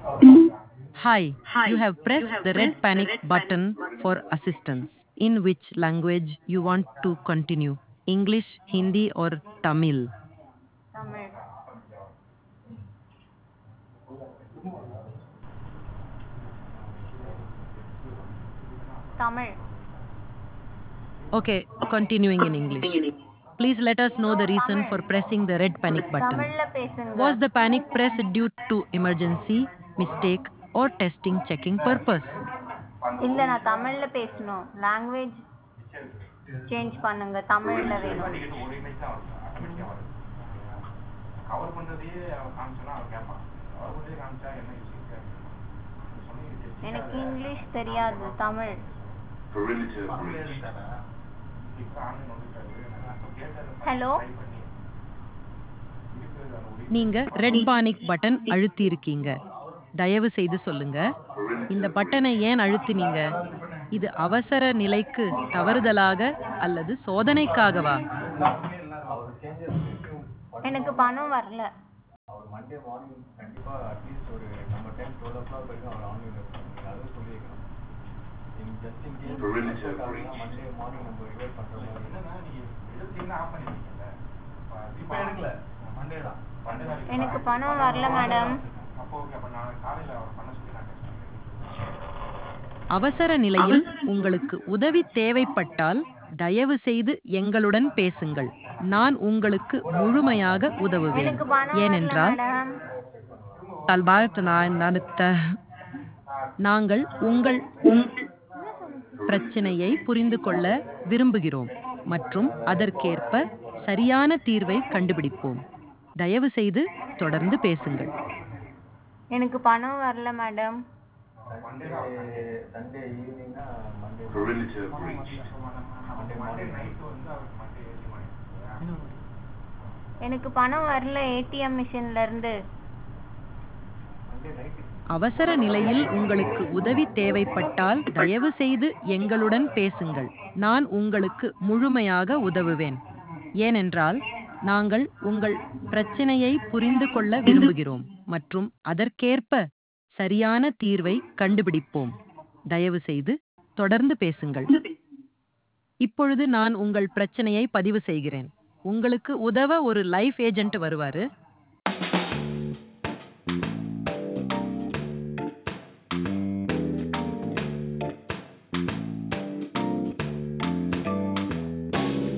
Hi, you have pressed the red panic button for assistance. In which language you want to continue? English, Hindi, or Tamil? Tamil. Tamil. Okay, continuing in English. Please let us know the reason for pressing the red panic button. தமிழ்ல பேசுங்க. Was the panic pressed due to emergency, mistake, or testing checking purpose? இல்ல நான் தமிழ்ல பேசணும். Language change பண்ணுங்க. தமிழ்ல வேணும். எனக்கு இங்கிலீஷ் தெரியாது. தமிழ். ஹலோ. நீங்க ரெட் பானிக் பட்டன் அழுத்தி இருக்கீங்க. தயவு செய்து சொல்லுங்க, இந்த பட்டனை ஏன் அழுத்தினீங்க? இது அவசர நிலைக்கு தவறுதலாக அல்லது சோதனைக்காகவா? எனக்கு பணம் வரல. அவர் மண்டே மார்னிங் கண்டிப்பா அட்லீஸ்ட் ஒரு நம்ம 10-12 வரைக்கும் அவர் ஆன்லைன்ல இருப்பாங்க. நீங்க அதுவும் சொல்லி வைக்கணும். In just in case Monday morning நம்ம ரிவைட் பண்ற மாதிரி என்னன்னா நீங்க எடுத்தீங்கன்னா ஆஃப் பண்ணிருக்கீங்கல்ல. இப்போ எடுக்கல. மண்டே தான். எனக்கு பணம் வரல மேடம். அப்போ ஓகே. அப்ப நான் காலையில அவர் பண்ண சொல்லி நான் டெக்ஸ்ட் பண்றேன். அவசர நிலையில் உங்களுக்கு உதவி தேவைப்பட்டால் தயவு செய்து எங்களுடன் பேசுங்கள். நான் உங்களுக்கு முழுமையாக உதவுவேன். எனக்கு பணம் வரல ஏனென்றால் மேடம். நாங்கள் உங்கள் பிரச்சனையை புரிந்து கொள்ள விரும்புகிறோம் மற்றும் அதற்கேற்ப சரியான தீர்வை கண்டுபிடிப்போம். தயவு செய்து தொடர்ந்து பேசுங்கள். எனக்கு பணம் வரல மேடம். சண்டே ஈவினிங்னா மண்டே நைட் வந்து அவருக்கு மண்டே எனக்கு பணம் வரல ஏடிஎம் மிஷின்ல இருந்து. மண்டே நைட் அவசர நிலையில் உங்களுக்கு உதவி தேவைப்பட்டால் தயவு செய்து எங்களுடன் பேசுங்கள். நான் உங்களுக்கு முழுமையாக உதவுவேன். ஏனென்றால் நாங்கள் உங்கள் பிரச்சனையை புரிந்து கொள்ள விரும்புகிறோம் மற்றும் அதற்கேற்ப சரியான தீர்வை கண்டுபிடிப்போம். தயவு செய்து தொடர்ந்து பேசுங்கள். இப்பொழுது நான் உங்கள் பிரச்சனையை பதிவு செய்கிறேன். உங்களுக்கு உதவ ஒரு லைஃப் ஏஜென்ட் வருவாரு.